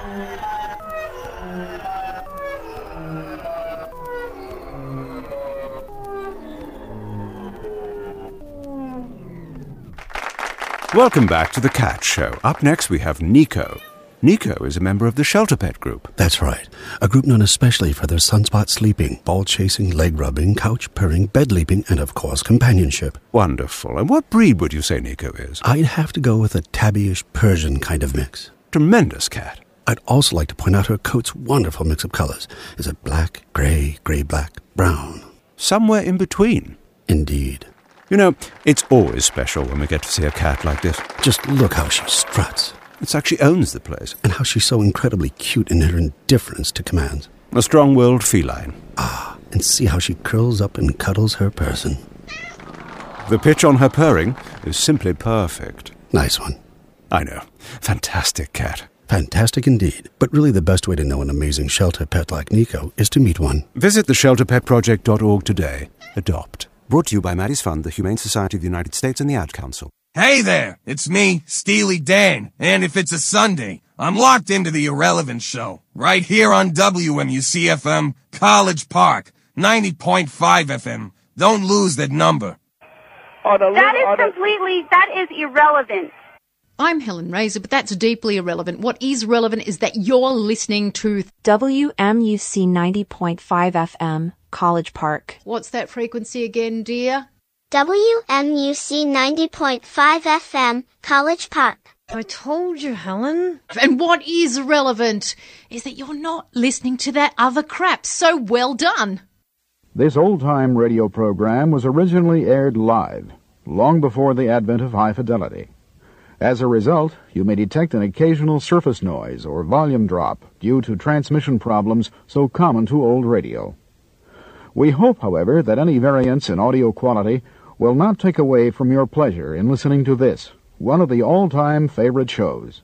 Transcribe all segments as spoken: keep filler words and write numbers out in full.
Welcome back to The Cat Show. Up next we have Nico. Nico is a member of the Shelter Pet Group. That's right. A group known especially for their sunspot sleeping, ball chasing, leg rubbing, couch purring, bed leaping, and of course companionship. Wonderful. And what breed would you say Nico is? I'd have to go with a tabbyish Persian kind of mix. Tremendous cat. I'd also like to point out her coat's wonderful mix of colors. Is it black, gray, gray-black, brown? Somewhere in between. Indeed. You know, it's always special when we get to see a cat like this. Just look how she struts. It's like she owns the place. And how she's so incredibly cute in her indifference to commands. A strong-willed feline. Ah, and see how she curls up and cuddles her person. The pitch on her purring is simply perfect. Nice one. I know. Fantastic cat. Fantastic indeed. But really the best way to know an amazing shelter pet like Nico is to meet one. Visit the shelter pet project dot org today. Adopt. Brought to you by Maddie's Fund, the Humane Society of the United States, and the Ad Council. Hey there, it's me, Steely Dan, and if it's a Sunday, I'm locked into the Irrelevant Show, right here on W M U C F M, College Park, ninety point five F M. Don't lose that number. That is completely, that is irrelevant. I'm Helen Razor, but that's deeply irrelevant. What is relevant is that you're listening to W M U C ninety point five F M, College Park. What's that frequency again, dear? W M U C ninety point five F M, College Park. I told you, Helen. And what is relevant is that you're not listening to that other crap. So well done. This old-time radio program was originally aired live, long before the advent of high fidelity. As a result, you may detect an occasional surface noise or volume drop due to transmission problems so common to old radio. We hope, however, that any variance in audio quality will not take away from your pleasure in listening to this, one of the all-time favorite shows.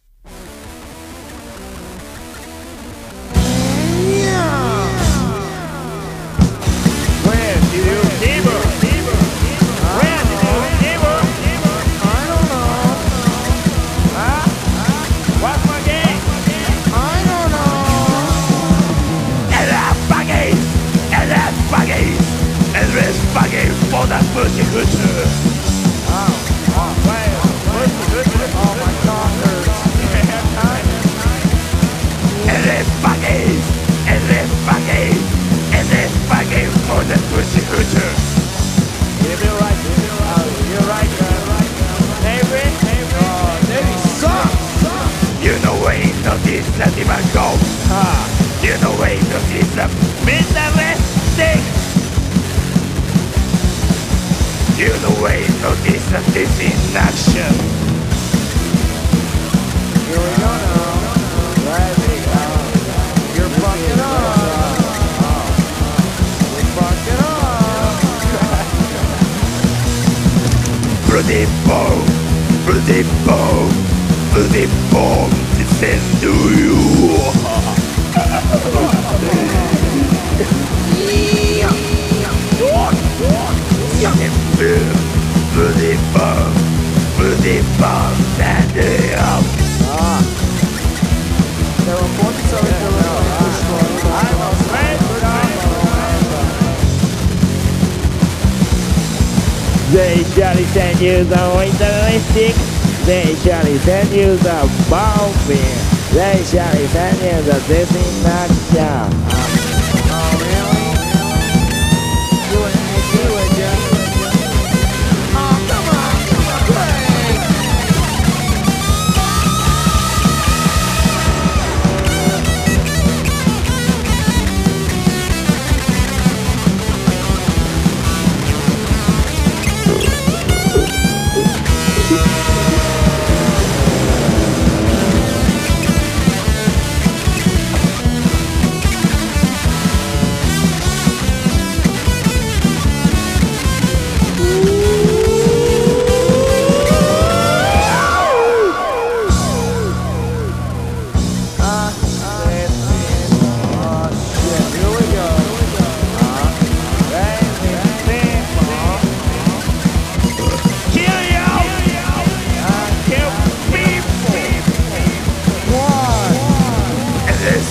For that pussy hooter. Oh, oh, wait, pussy hooter. Oh my God, and then spaghetti, and then spaghetti, and then spaghetti for that pussy hooter. Yeah, you're right, you're right, you're right, right. Neighbor, neighbor, oh, neighbor, suck, suck. You know ain't no this that even go. Ah, you know ain't no this that Mister Stick. You know ain't no this that this in action. Here we go now. Right, we go. You're fucking up. You're fucking up. Bloody bomb, bloody bomb, bloody bomb, descend to you. Bloody bomb, bloody bomb, stand up. Ah. There were points of it. I was ready. They shall send you the winter stick. They shall send you the bombing. They shall send you the disinfection. Oh, really? You and me, would you?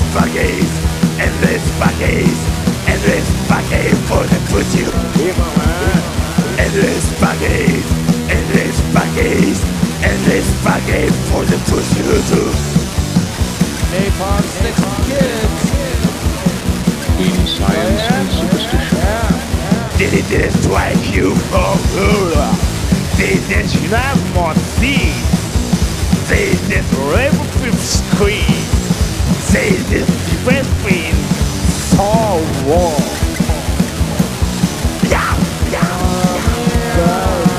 buggies, endless buggies, endless buggy for the pussy. Endless buggies, endless buggies, endless buggy for the pussy. Napalm Six Kids. Between science and superstition. Did it did it like you? Oh, did it not more see? They did rape with screen. They did first being Star Wars. Yeah, yeah.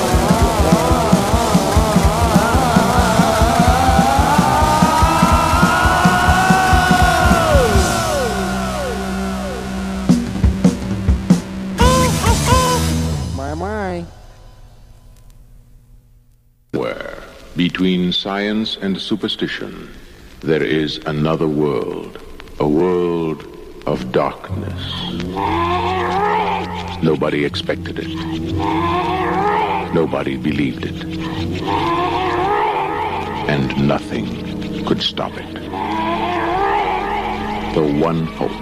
Between science and superstition, there is another world, a world of darkness. Nobody expected it. Nobody believed it. And nothing could stop it. The one hope.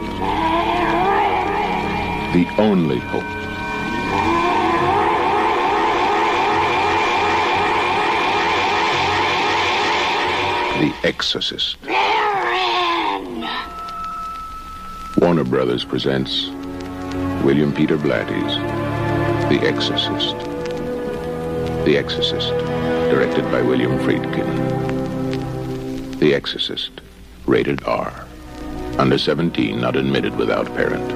The only hope. The Exorcist. Warner Brothers presents William Peter Blatty's The Exorcist. The Exorcist, directed by William Friedkin. The Exorcist, rated R. Under seventeen, not admitted without parent.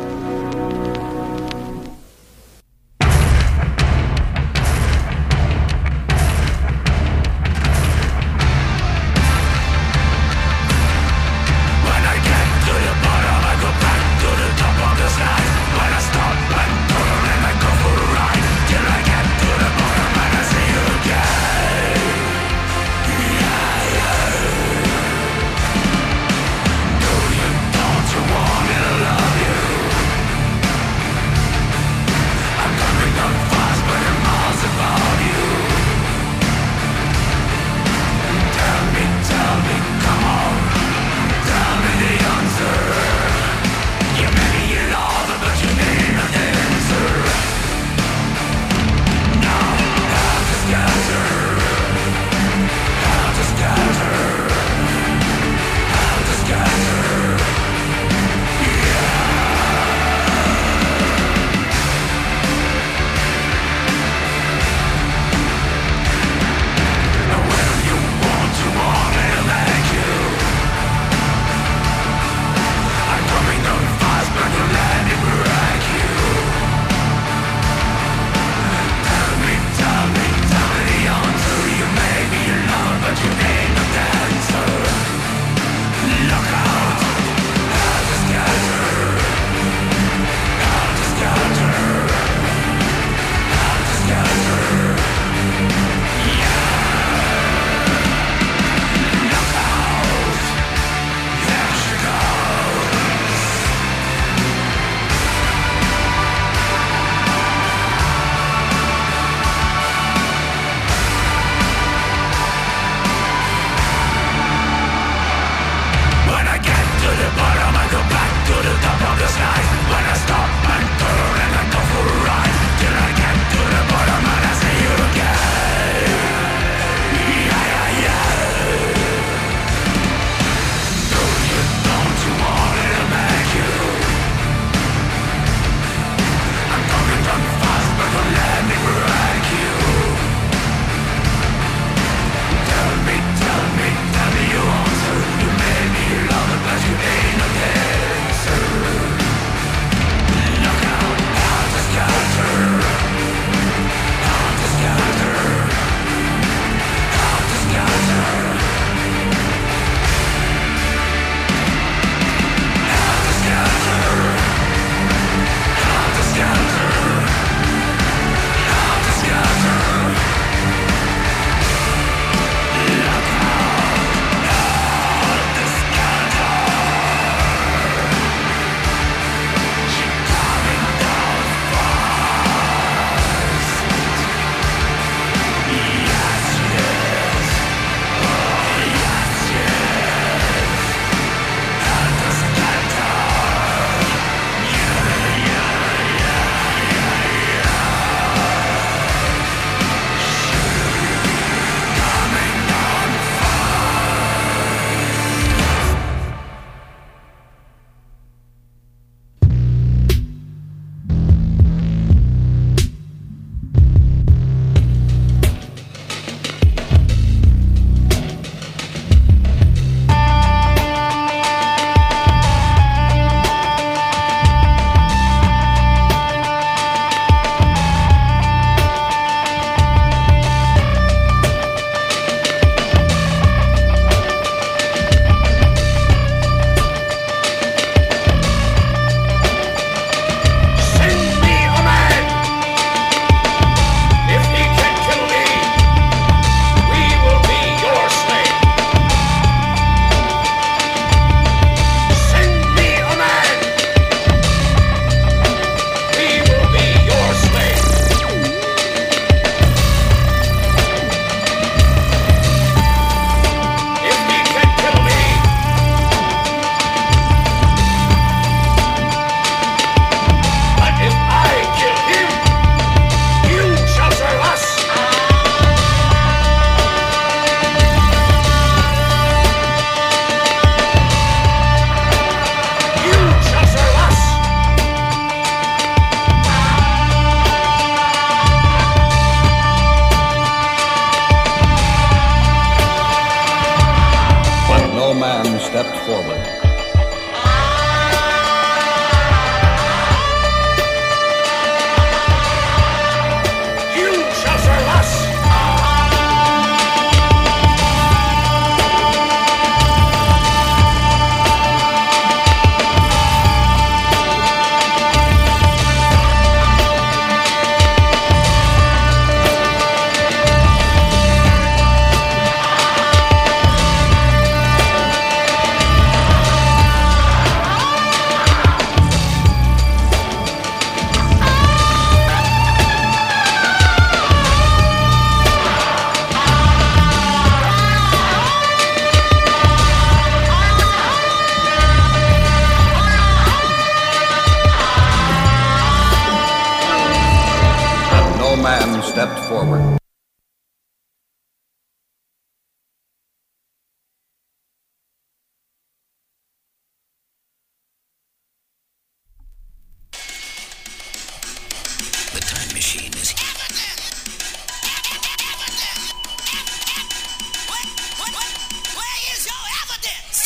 Don't you want me to love you? man stepped forward. You shall serve us! Man stepped forward. The time machine is here. What? What? What? Where is your evidence?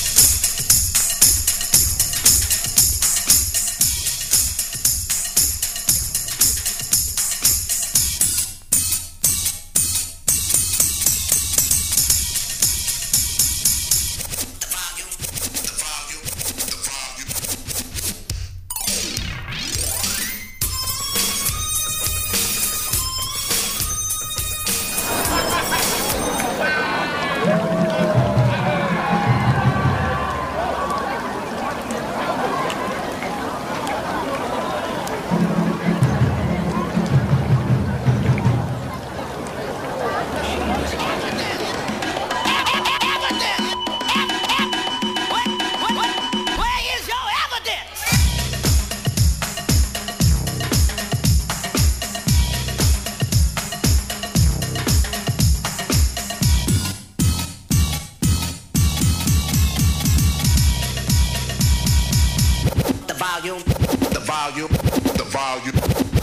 volume, the volume, the volume.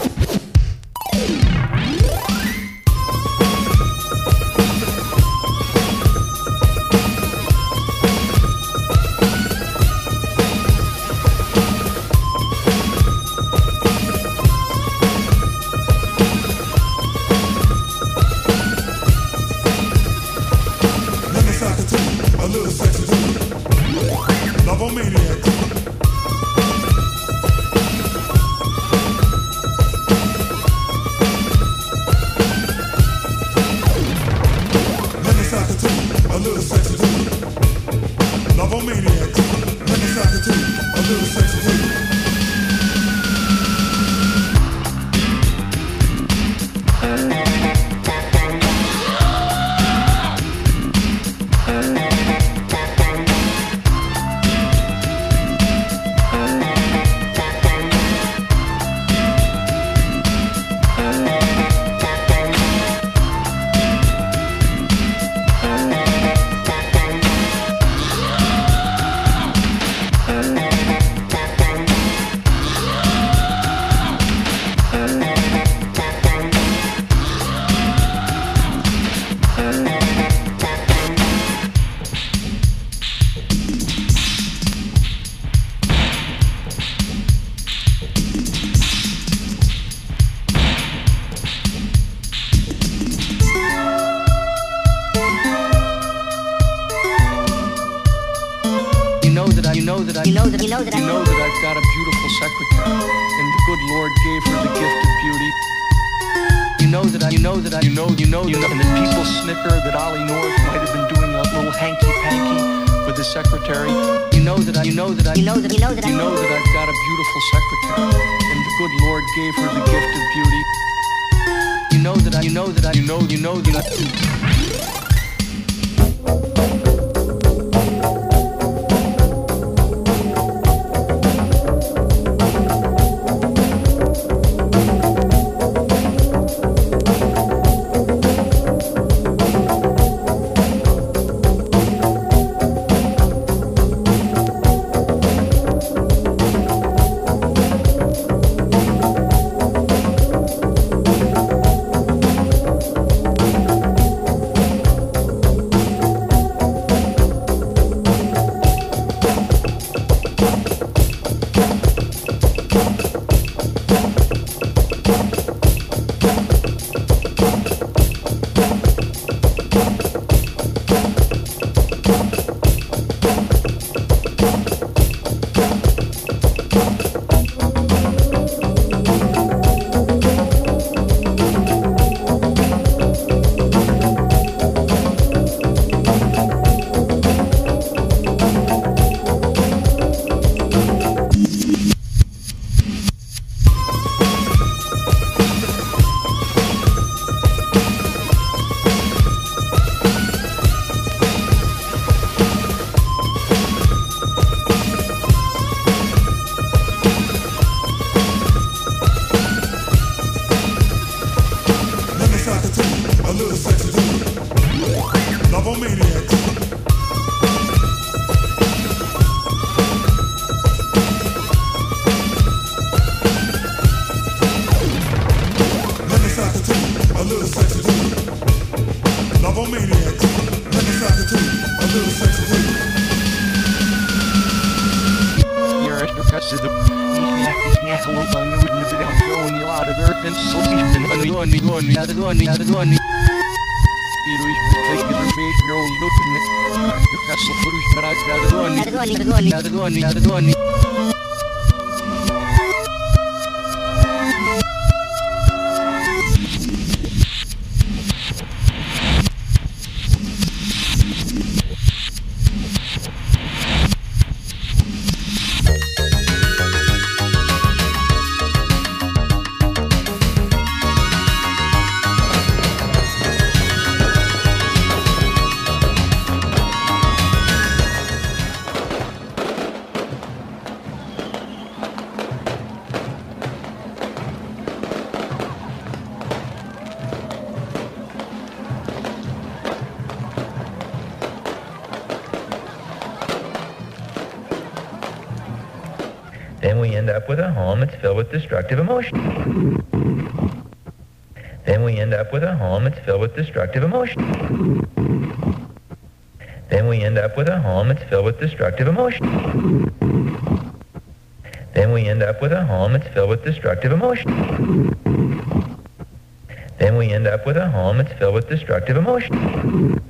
Let me sock it to you, a little sexy to you. Love maniac. A little sexy too. Love maniac. Let me sock it to you. A little sexy too. You know that I, you know that, you know that, I, you know that I've got a beautiful secretary, and the good Lord gave her the gift of beauty. You know that I, you know that I, you know, you know, you know, and that people snicker that Ollie North might have been doing a little hanky-panky with his secretary. You know that I, you know that I, you know that, you know that, I, you know that I've got a beautiful secretary, and the good Lord gave her the gift of beauty. You know that I, you know that I, you know, you know that I. to the Then we end up with a home that's filled with destructive emotion. Then we end up with a home that's filled with destructive emotion. Then we end up with a home that's filled with destructive emotion. Then we end up with a home that's filled with destructive emotion. Then we end up with a home that's filled with destructive emotion.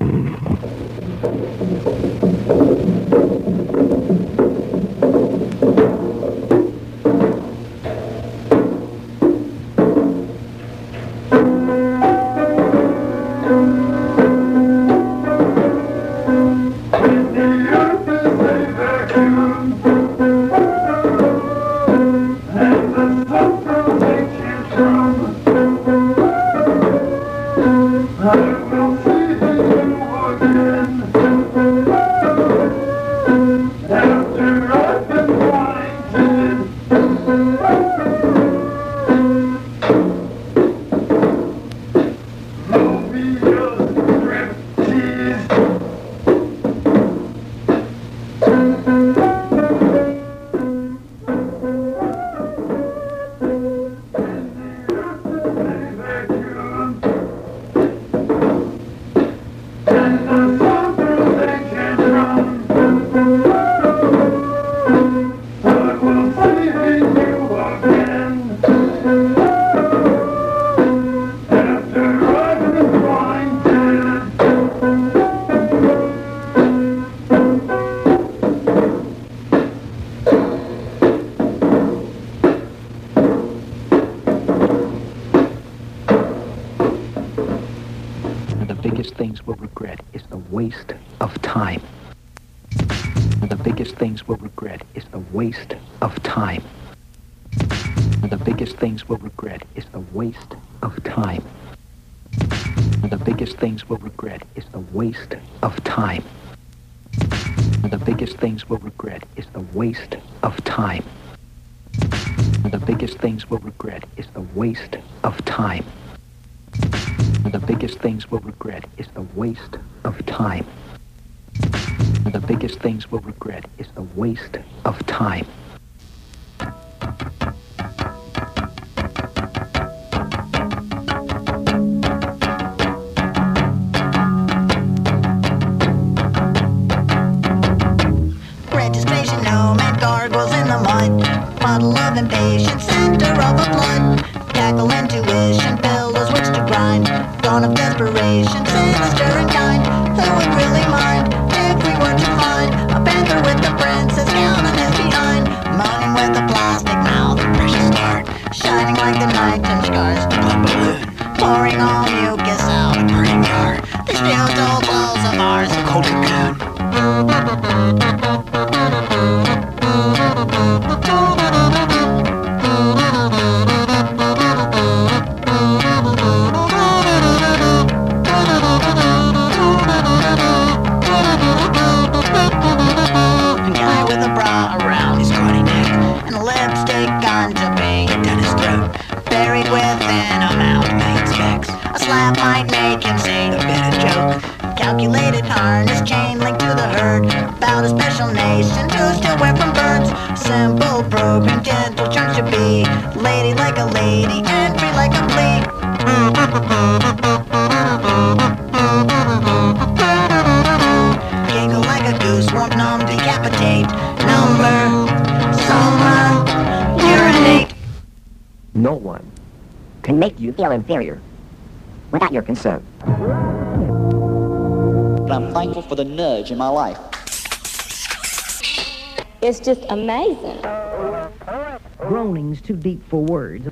Calculated harness, chain link to the herd. About a special nation who still wear from birds. Simple program, gentle chunks to be. Lady like a lady, and free like a flea. Giggle like a goose, won't numb, decapitate. Number, summer. No one can make you feel inferior without your consent. But I'm thankful for the nudge in my life. It's just amazing. Groaning's too deep for words.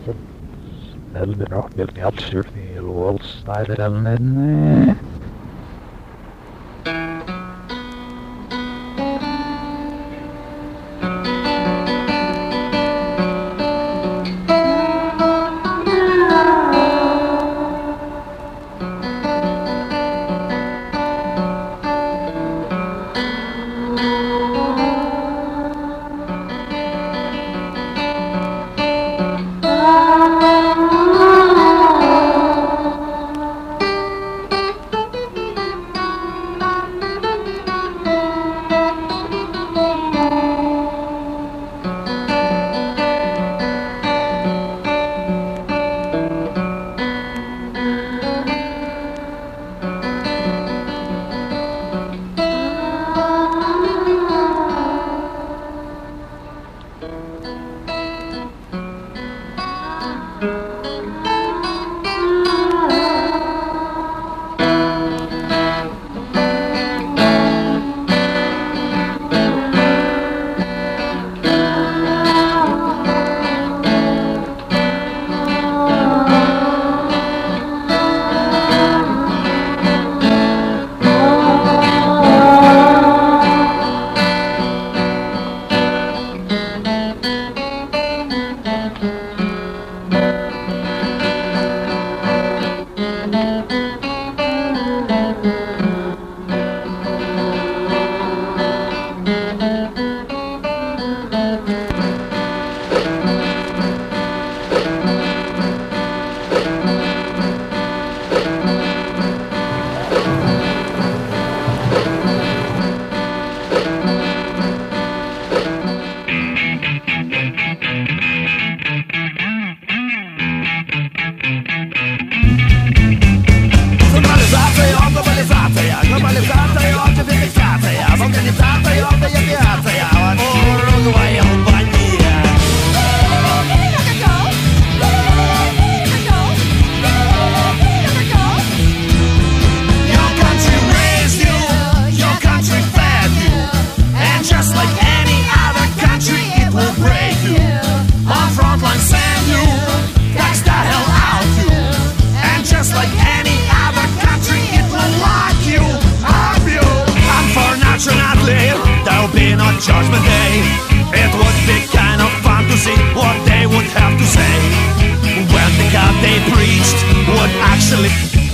Judgment Day. It would be kind of fun to see what they would have to say when the God they preached would actually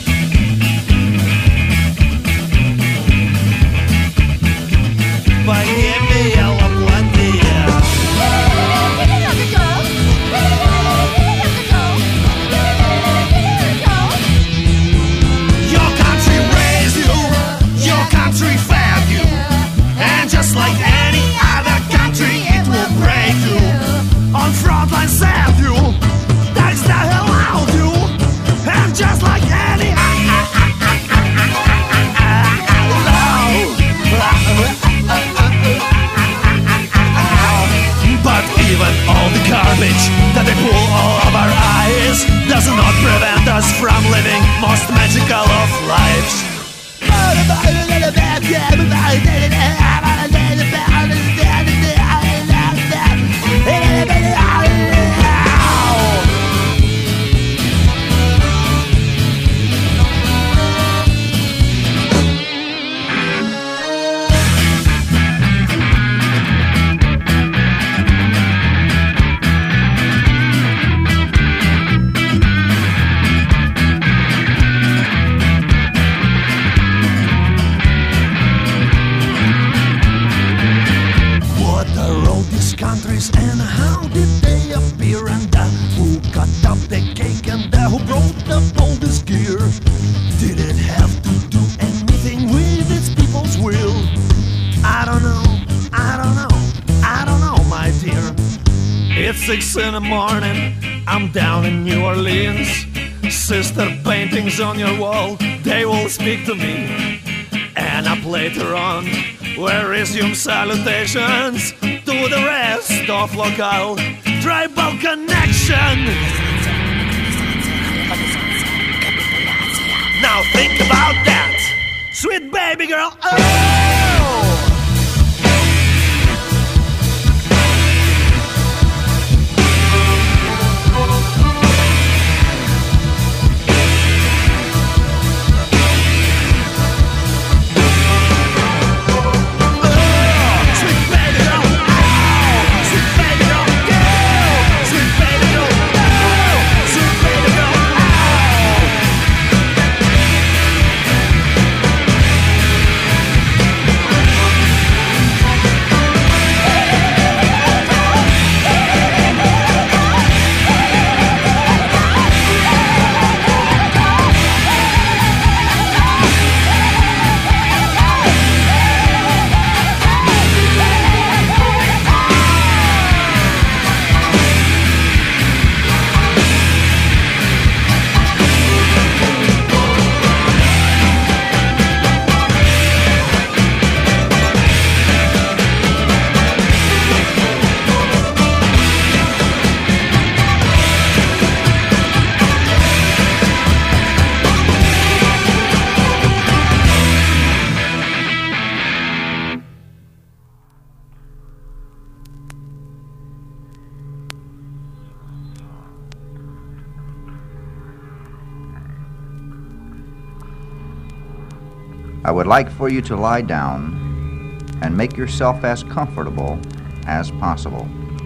but give me a plenty. Your country raised you, your country fed you, and just like any other country, it will break you. On frontline send you, that's the hell out you. And just like any but even all the garbage that they pull all of our eyes does not prevent us from living most magical of lives. Countries and how did they appear, and uh, who cut up the cake, and uh, who brought up all this gear? Did it have to do anything with its people's will? I don't know, I don't know, I don't know, my dear. It's six in the morning, I'm down in New Orleans. Sister, paintings on your wall, they will speak to me. And up later on, we'll resume salutations to the rest of local tribal connection. Now think about that, sweet baby girl. Oh! I would like for you to lie down and make yourself as comfortable as possible.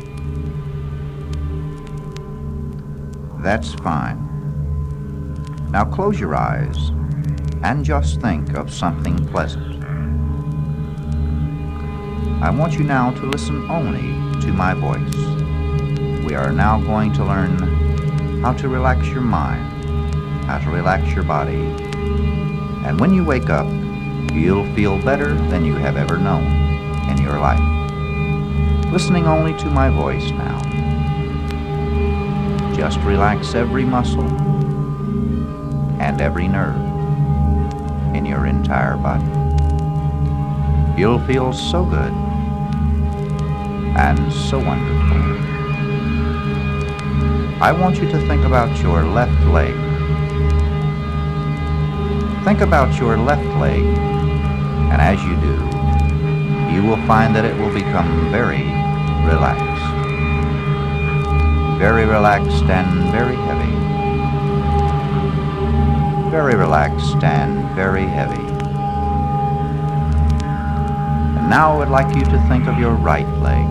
That's fine. Now close your eyes and just think of something pleasant. I want you now to listen only to my voice. We are now going to learn how to relax your mind, how to relax your body, and when you wake up, you'll feel better than you have ever known in your life. Listening only to my voice now. Just relax every muscle and every nerve in your entire body. You'll feel so good and so wonderful. I want you to think about your left leg. Think about your left leg, and as you do, you will find that it will become very relaxed. Very relaxed and very heavy. Very relaxed and very heavy. And now I would like you to think of your right leg.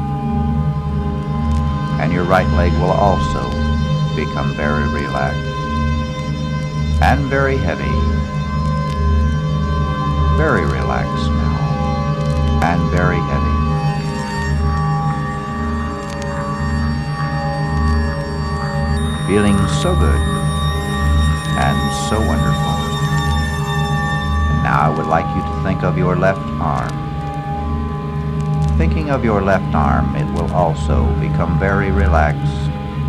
And your right leg will also become very relaxed and very heavy. Very relaxed now, and very heavy. Feeling so good and so wonderful. And now I would like you to think of your left arm. Thinking of your left arm, it will also become very relaxed,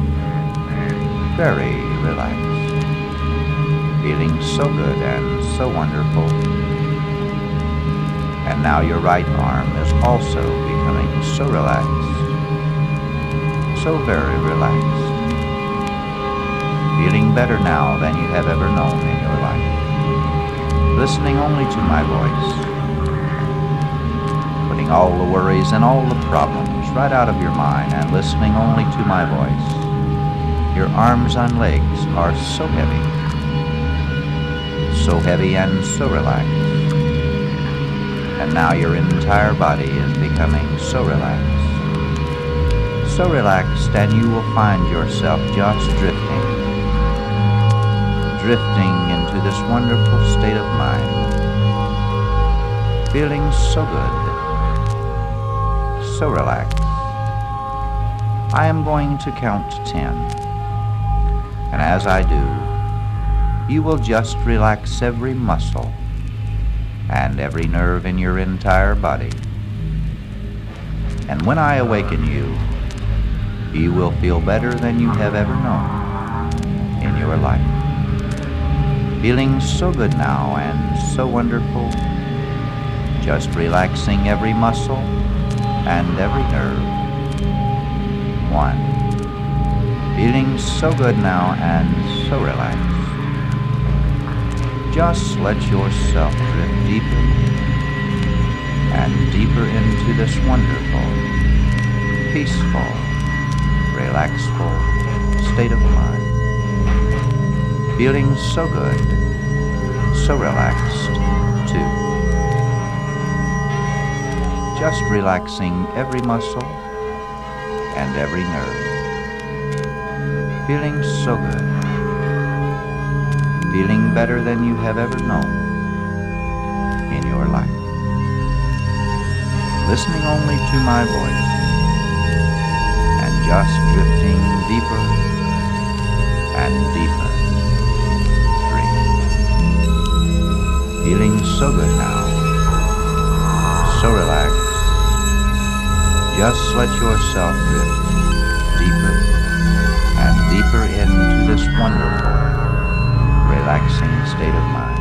very relaxed. Feeling so good and so wonderful. And now your right arm is also becoming so relaxed, so very relaxed. Feeling better now than you have ever known in your life. Listening only to my voice. Putting all the worries and all the problems right out of your mind and listening only to my voice. Your arms and legs are so heavy, so heavy and so relaxed. And now your entire body is becoming so relaxed. So relaxed, and you will find yourself just drifting. Drifting into this wonderful state of mind. Feeling so good. So relaxed. I am going to count to ten. And as I do, you will just relax every muscle and every nerve in your entire body. And when I awaken you, you will feel better than you have ever known in your life. Feeling so good now and so wonderful, just relaxing every muscle and every nerve. One, Feeling so good now and so relaxed. Just let yourself drift deeper and deeper into this wonderful, peaceful, relaxful state of mind. Feeling so good, so relaxed, too. Just relaxing every muscle and every nerve. Feeling so good. Feeling better than you have ever known in your life. Listening only to my voice and just drifting deeper and deeper. Three. Feeling so good now. So relaxed. Just let yourself drift deeper and deeper into this wonderful, relaxing state of mind.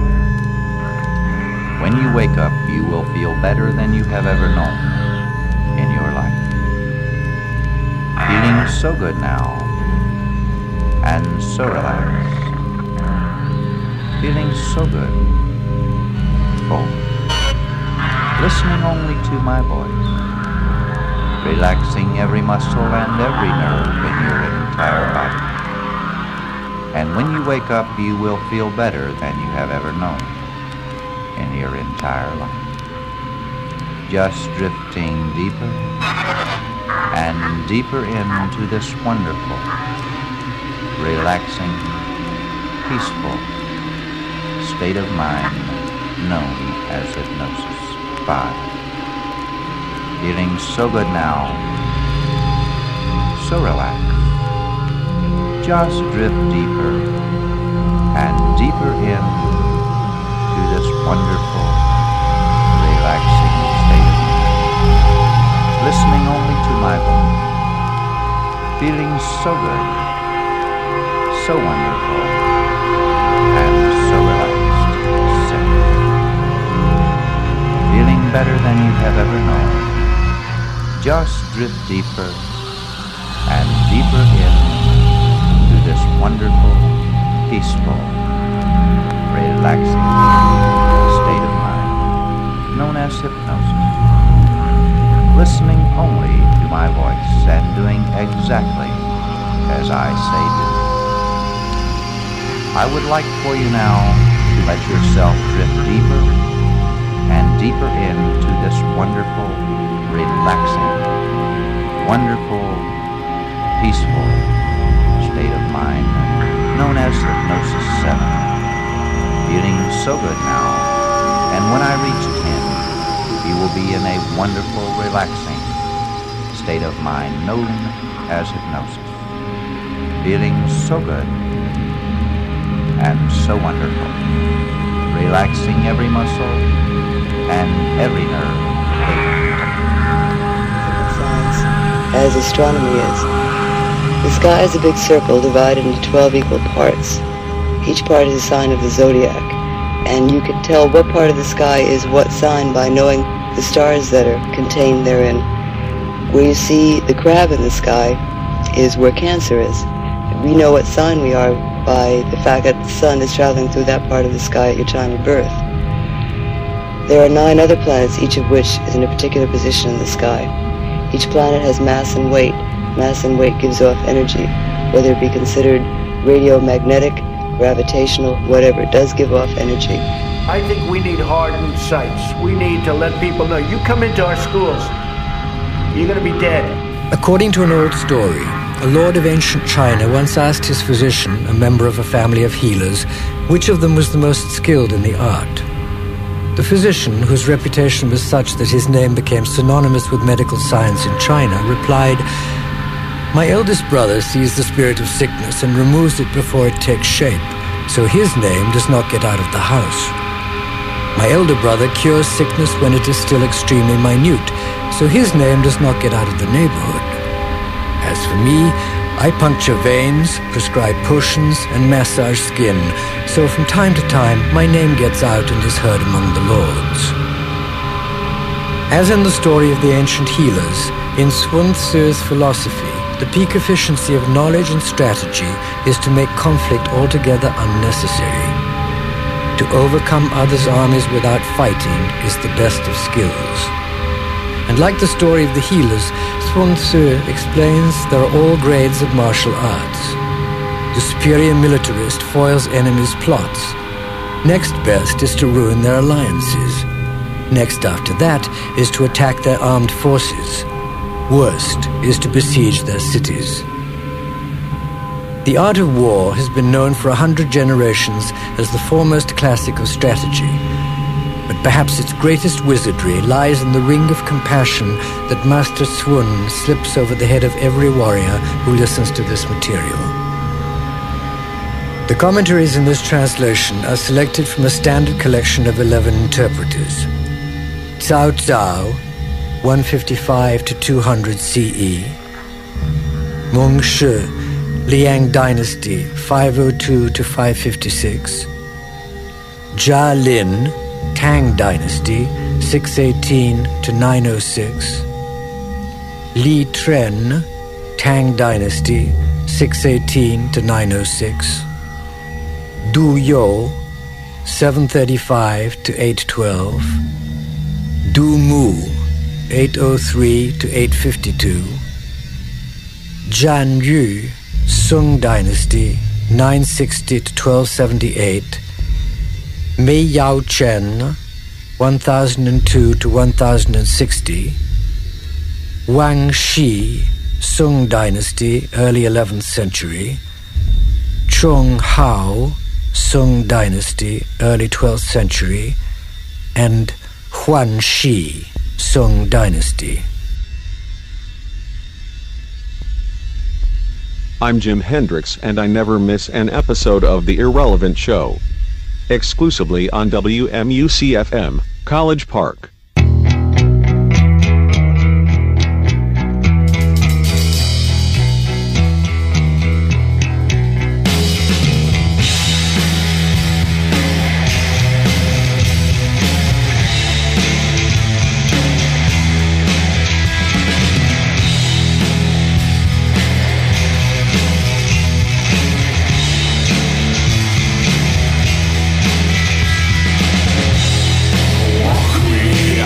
When you wake up, you will feel better than you have ever known in your life. Feeling so good now and so relaxed. Feeling so good. Four. Listening only to my voice. Relaxing every muscle and every nerve in your entire body. And when you wake up, you will feel better than you have ever known in your entire life. Just drifting deeper and deeper into this wonderful, relaxing, peaceful state of mind known as hypnosis. Five. Feeling so good now, so relaxed. Just drift deeper and deeper in to this wonderful, relaxing state of mind. Listening only to my voice. Feeling so good, so wonderful, and so relaxed. Six. Feeling better than you have ever known. Just drift deeper and deeper in to this wonderful, peaceful, relaxing state of mind known as hypnosis. Listening only to my voice and doing exactly as I say do. I would like for you now to let yourself drift deeper and deeper into this wonderful, relaxing, wonderful, peaceful state of mind known as Hypnosis seven. Feeling so good now, and when I reach ten, you will be in a wonderful, relaxing state of mind known as hypnosis. Feeling so good and so wonderful, relaxing every muscle and every nerve. As astronomy is. The sky is a big circle divided into twelve equal parts. Each part is a sign of the zodiac, and you can tell what part of the sky is what sign by knowing the stars that are contained therein. Where you see the crab in the sky is where Cancer is. We know what sign we are by the fact that the sun is traveling through that part of the sky at your time of birth. There are nine other planets, each of which is in a particular position in the sky. Each planet has mass and weight. Mass and weight gives off energy, whether it be considered radiomagnetic, gravitational, whatever, it does give off energy. I think we need hardened sites. We need to let people know, you come into our schools, you're going to be dead. According to an old story, a lord of ancient China once asked his physician, a member of a family of healers, which of them was the most skilled in the art. The physician, whose reputation was such that his name became synonymous with medical science in China, replied, "My eldest brother sees the spirit of sickness and removes it before it takes shape, so his name does not get out of the house. My elder brother cures sickness when it is still extremely minute, so his name does not get out of the neighborhood. As for me, I puncture veins, prescribe potions, and massage skin, so from time to time my name gets out and is heard among the lords." As in the story of the ancient healers, in Sun Tzu's philosophy, The peak efficiency of knowledge and strategy is to make conflict altogether unnecessary. To overcome others' armies without fighting is the best of skills. And like the story of the healers, Sun Tzu explains there are all grades of martial arts. The superior militarist foils enemies' plots. Next best is to ruin their alliances. Next after that is to attack their armed forces. Worst is to besiege their cities. The art of war has been known for a hundred generations as the foremost classic of strategy. But perhaps its greatest wizardry lies in the ring of compassion that Master Sun slips over the head of every warrior who listens to this material. The commentaries in this translation are selected from a standard collection of eleven interpreters. Cao Cao, one fifty-five to two hundred C E. Meng Shi, Liang Dynasty, five oh two to five fifty-six. Jia Lin, Tang Dynasty, six eighteen to nine oh six. Li Tren, Tang Dynasty, six eighteen to nine oh six. Du Yo, seven thirty-five to eight twelve. Du Mu, eight oh three to eight fifty-two. Jian Yu, Sung Dynasty, nine sixty to twelve seventy-eight. Mei Yao Chen, one thousand two to one thousand sixty. Wang Shi, Sung Dynasty, early eleventh century. Chung Hao, Sung Dynasty, early twelfth century. And Huan Shi, Sung Dynasty. I'm Jim Hendricks, and I never miss an episode of The Irrelevant Show. Exclusively on W M U C F M, College Park. Walk me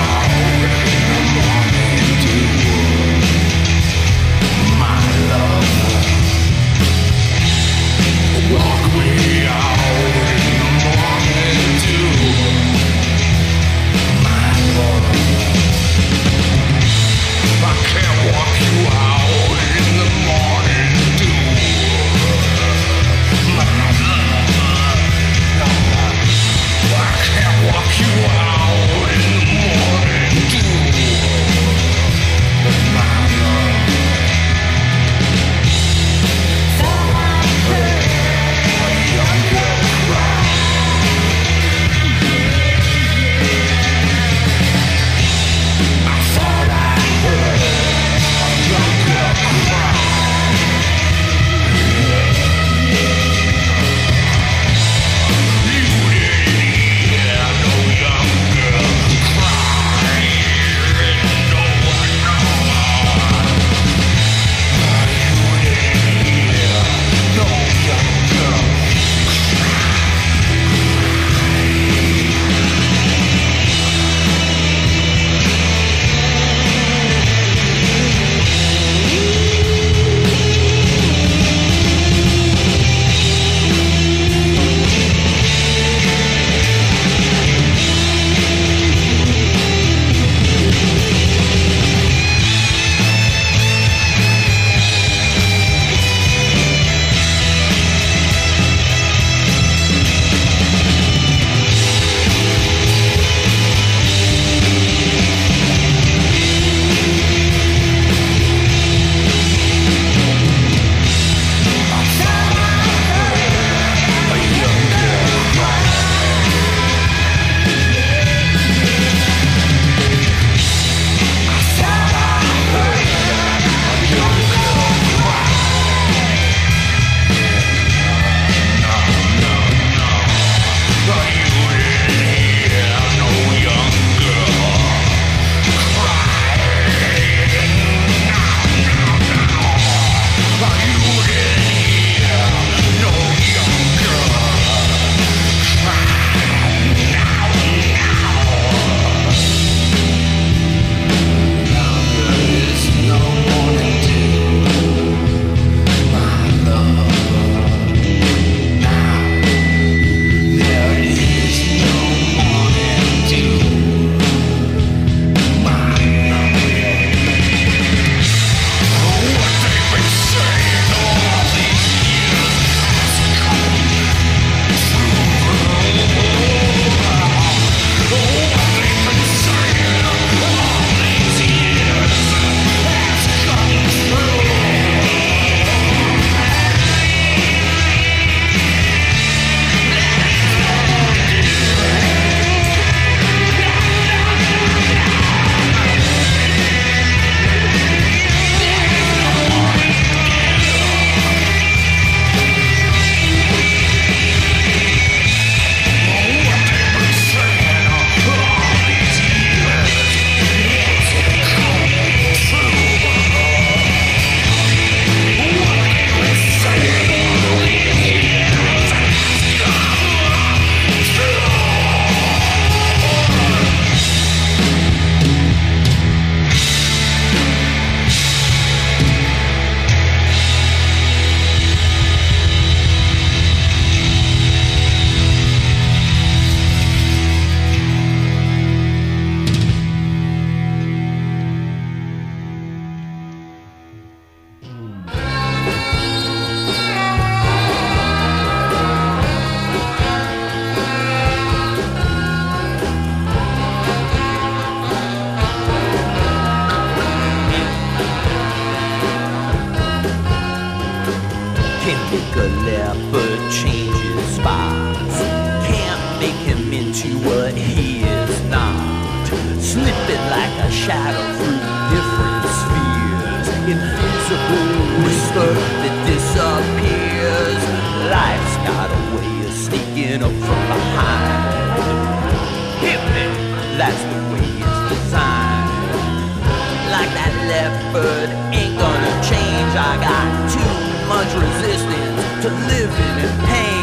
the leopard changes spots. Can't make him into what he is not. Slipping like a shadow through different spheres. Invisible whisper that disappears. Life's got a way of sneaking up from behind. Hit me, that's the way it's designed. Like that leopard ain't gonna change. I got too much resistance to living in pain.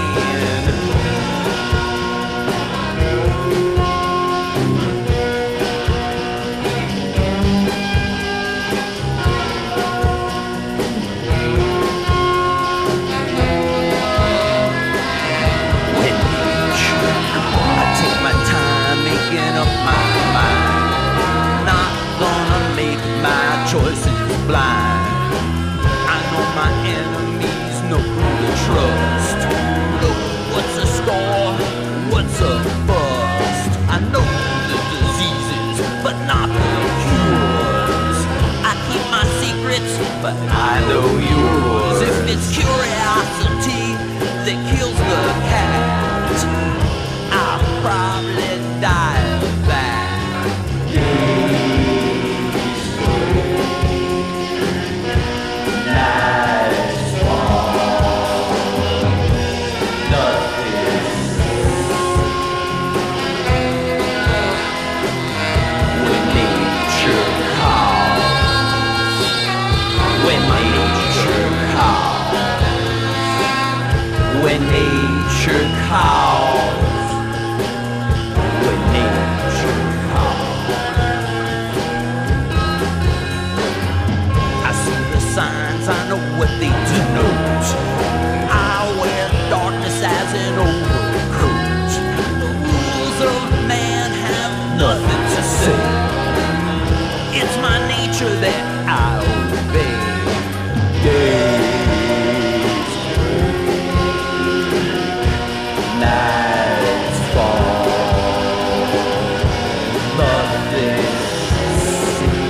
Choices blind. I know my enemies know who to trust. Know what's a score, what's a bust. I know the diseases, but not the cures. I keep my secrets, but I know yours. If it's curiosity that kills the cat, I'll probably die of that. When nature calls, when nature calls, I see the signs, I know what they denote. I wear darkness as an overcoat. The rules of man have nothing to say. It's my nature that I obey. Yeah. Nights fall, nothing see.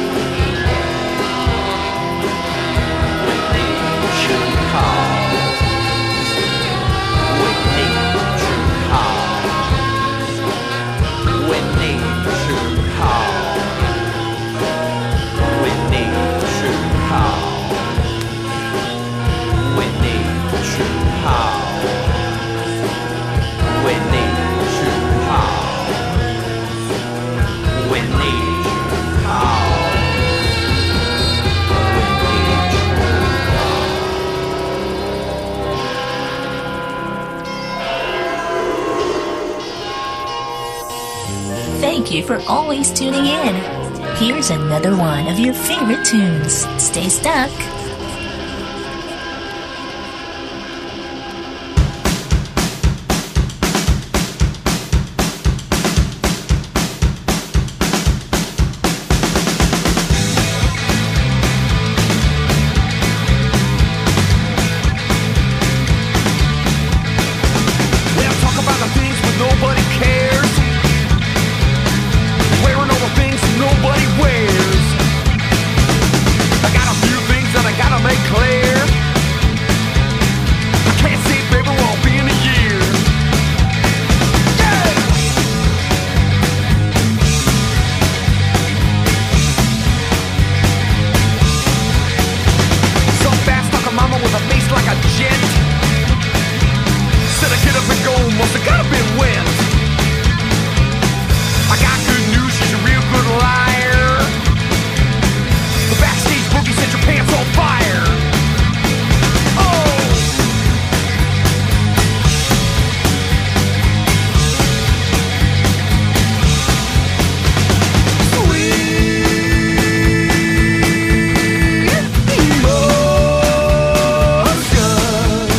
When nature calls, when nature calls, when nature calls, when nature calls, when nature calls. When nature calls, when nature calls. Thank you for always tuning in. Here's another one of your favorite tunes. Stay stuck. Emotion.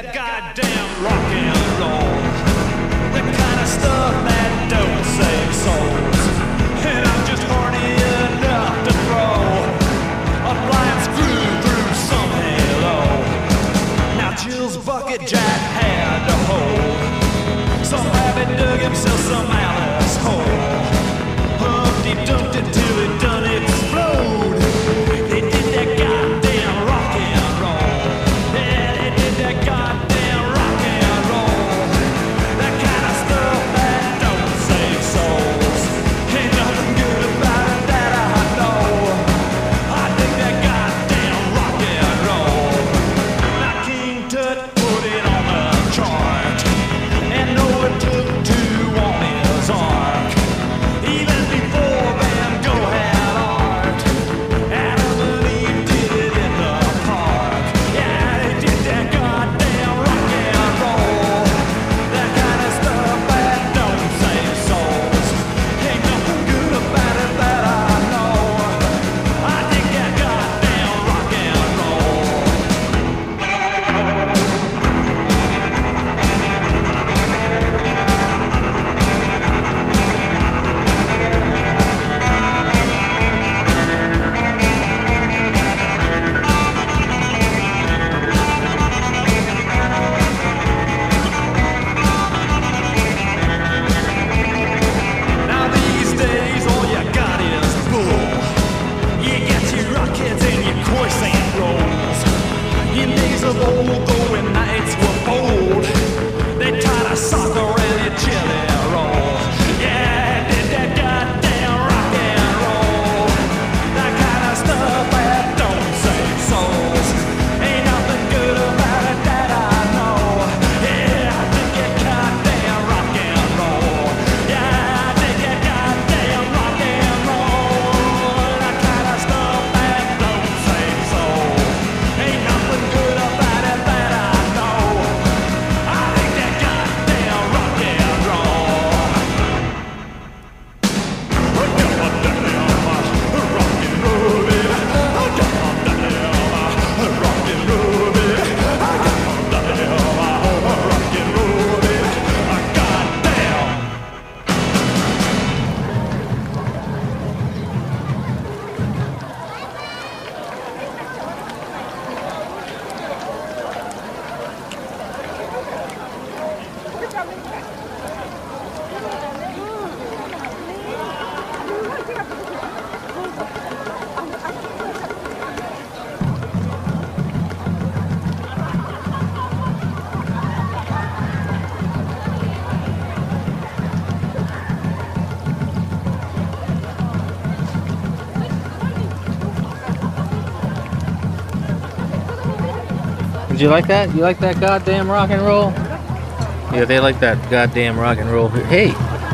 that goddamn rock and roll. The kind of stuff that don't save souls. And I'm just horny enough to throw a blind screw through some halo. Now Jill's bucket Jack had to hold. Some rabbit dug himself some Alice hole. Humpty dumped it till it done explode. They did that goddamn rock and roll. Yeah, they did that goddamn rock and roll. That kind of stuff that don't save souls. Ain't nothing good about it that I know. I dig that goddamn rock and roll. Now King Tut put it on the chart, and Noah took two on his ark. Even before Van Gogh had art, Adam and Eve did it in the park. Yeah, they did that goddamn rock and roll. That kind of stuff that don't save souls. Ain't nothing good about it that I know. I think that goddamn rock and roll. Now these days all you got is bull. You got your rockets and your croissant rolls. In days of old, though, when nights were bold, they tied a sock around your jelly roll. Yeah, did that goddamn rock and roll. That kind of stuff that don't save souls. Ain't nothing good about it that I know. Yeah, I think that goddamn rock and roll. Yeah, I think that goddamn rock and roll. That kind of stuff that don't save souls. Ain't nothing good about it that I know. I think that goddamn rock and roll. Did you like that? You like that goddamn rock and roll? Yeah, they like that goddamn rock and roll. Hey,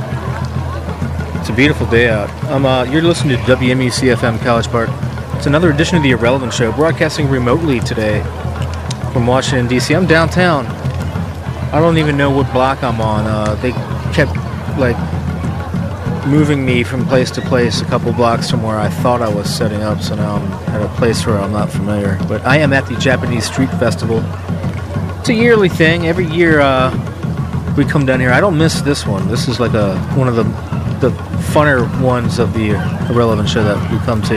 it's a beautiful day out. Um, uh, you're listening to W M U C F M College Park. It's another edition of the Irrelevant Show, broadcasting remotely today from Washington, D C I'm downtown. I don't even know what block I'm on. Uh, they kept, like, moving me from place to place a couple blocks from where I thought I was setting up, so now I'm at a place where I'm not familiar. But I am at the Japanese Street Festival. It's a yearly thing. Every year uh, we come down here. I don't miss this one. This is like a one of the the funner ones of the Irrelevant Show that we come to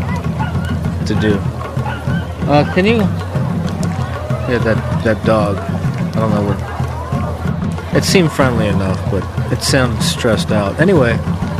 to do. Uh, can you? Yeah, that that dog. I don't know what. It seemed friendly enough, but it sounded stressed out. Anyway,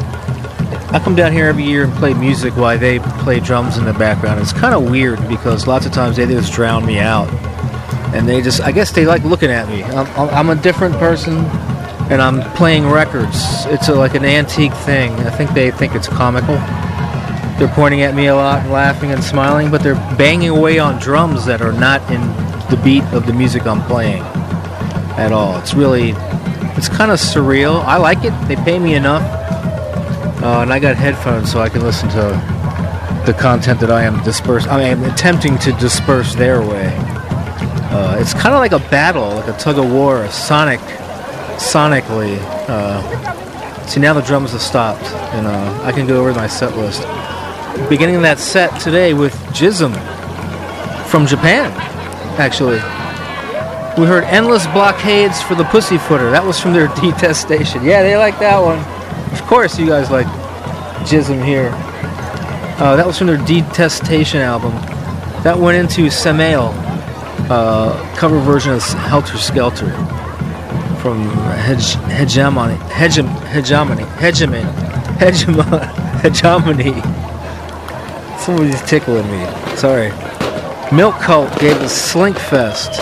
I come down here every year and play music while they play drums in the background. It's kind of weird because lots of times they just drown me out. And they just, I guess they like looking at me. I'm, I'm a different person, and I'm playing records. It's a, like an antique thing. I think they think it's comical. They're pointing at me a lot and laughing and smiling, but they're banging away on drums that are not in the beat of the music I'm playing at all. It's really, it's kind of surreal. I like it. They pay me enough. Uh, and I got headphones so I can listen to the content that I am disperse. I am attempting to disperse their way. Uh, it's kind of like a battle, like a tug of war, a sonic, sonically. Uh, see, now the drums have stopped, and uh, I can go over my set list. Beginning that set today with Jism from Japan, actually. We heard Endless Blockades for the Pussyfooter. That was from their Detestation. Yeah, they like that one. Of course you guys like Jism here. Uh, that was from their Detestation album. That went into Samael, uh, cover version of Helter Skelter from Hege- Hegemony. Hegem- Hegemony. Hegemony. Hegemony. Hegemony. Somebody's tickling me. Sorry. Milk Cult gave us Slinkfest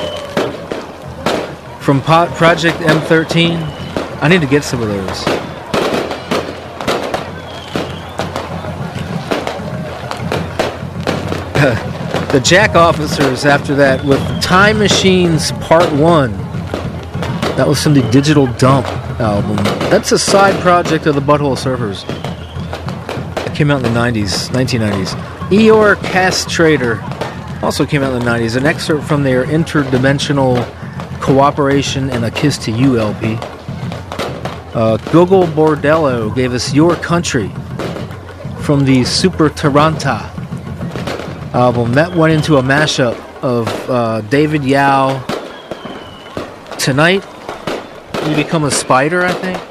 from po- Project M thirteen. I need to get some of those. The Jack Officers after that with Time Machines Part one. That was from the Digital Dump album. That's a side project of the Butthole Surfers. It came out in the nineties, nineteen nineties. Eeyore Castrator also came out in the nineties. An excerpt from their Interdimensional Cooperation and A Kiss to You L P. Uh, Gogol Bordello gave us Your Country from the Super Taranta album. That went into a mashup of uh, David Yao, Tonight You Become a Spider, I think.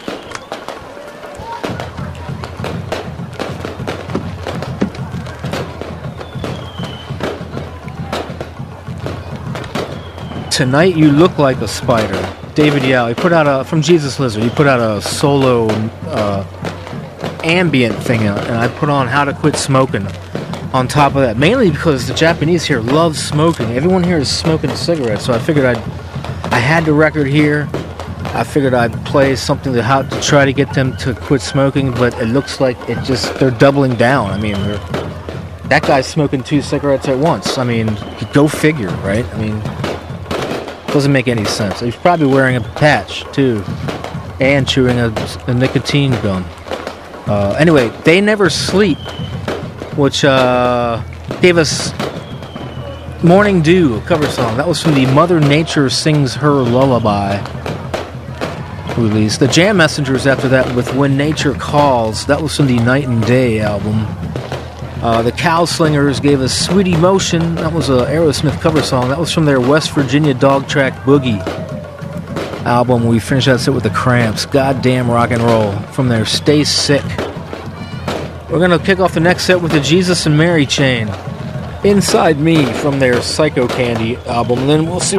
Tonight You Look Like a Spider. David Yao. He put out a, from Jesus Lizard, he put out a solo uh, ambient thing out, and I put on How to Quit Smoking on top of that, mainly because the Japanese here love smoking. Everyone here is smoking cigarettes, so I figured I'd, I had the record here. I figured I'd play something to how to try to get them to quit smoking, but it looks like it just, they're doubling down. I mean, they're, that guy's smoking two cigarettes at once. I mean, go figure, right? I mean, doesn't make any sense. He's probably wearing a patch, too, and chewing a, a nicotine gum. Uh, anyway, They Never Sleep, which uh, gave us Morning Dew, a cover song. That was from the Mother Nature Sings Her Lullaby release. The Jam Messengers after that with When Nature Calls. That was from the Night and Day album. Uh, the Cow Slingers gave us Sweet Emotion. That was an Aerosmith cover song. That was from their West Virginia Dog Track Boogie album. We finished that set with the Cramps. Goddamn rock and roll from their Stay Sick. We're going to kick off the next set with the Jesus and Mary Chain. Inside Me from their Psycho Candy album. And then we'll see